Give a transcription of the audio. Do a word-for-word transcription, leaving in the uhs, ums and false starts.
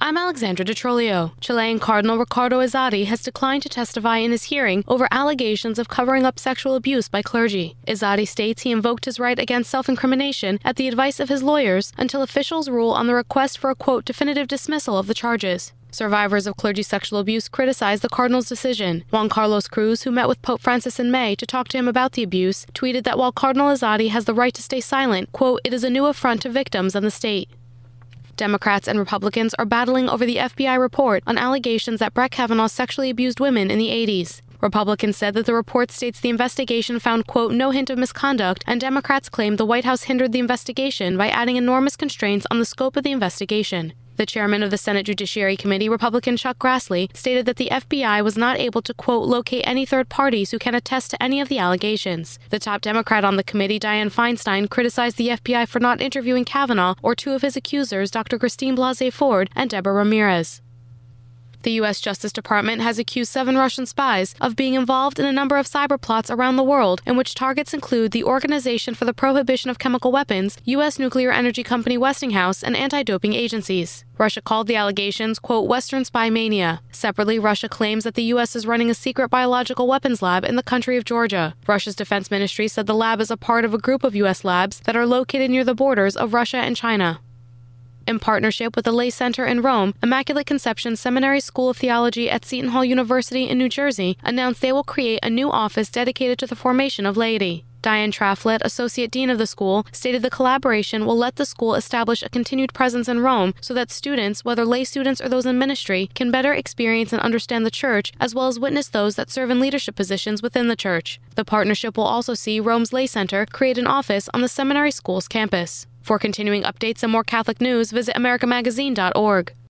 I'm Alexandra DeTrolio. Chilean Cardinal Ricardo Izadi has declined to testify in his hearing over allegations of covering up sexual abuse by clergy. Izadi states he invoked his right against self-incrimination at the advice of his lawyers until officials rule on the request for a, quote, definitive dismissal of the charges. Survivors of clergy sexual abuse criticized the cardinal's decision. Juan Carlos Cruz, who met with Pope Francis in May to talk to him about the abuse, tweeted that while Cardinal Izadi has the right to stay silent, quote, it is a new affront to victims and the state. Democrats and Republicans are battling over the F B I report on allegations that Brett Kavanaugh sexually abused women in the eighties. Republicans said that the report states the investigation found, quote, no hint of misconduct, and Democrats claimed the White House hindered the investigation by adding enormous constraints on the scope of the investigation. The chairman of the Senate Judiciary Committee, Republican Chuck Grassley, stated that the F B I was not able to, quote, locate any third parties who can attest to any of the allegations. The top Democrat on the committee, Dianne Feinstein, criticized the F B I for not interviewing Kavanaugh or two of his accusers, Doctor Christine Blasey Ford and Deborah Ramirez. The U S Justice Department has accused seven Russian spies of being involved in a number of cyber plots around the world, in which targets include the Organization for the Prohibition of Chemical Weapons, U S nuclear energy company Westinghouse, and anti-doping agencies. Russia called the allegations, quote, Western spy mania. Separately, Russia claims that the U S is running a secret biological weapons lab in the country of Georgia. Russia's defense ministry said the lab is a part of a group of U S labs that are located near the borders of Russia and China. In partnership with the Lay Center in Rome, Immaculate Conception Seminary School of Theology at Seton Hall University in New Jersey announced they will create a new office dedicated to the formation of laity. Diane Traflett, Associate Dean of the school, stated the collaboration will let the school establish a continued presence in Rome so that students, whether lay students or those in ministry, can better experience and understand the church, as well as witness those that serve in leadership positions within the church. The partnership will also see Rome's Lay Center create an office on the seminary school's campus. For continuing updates and more Catholic news, visit America Magazine dot org.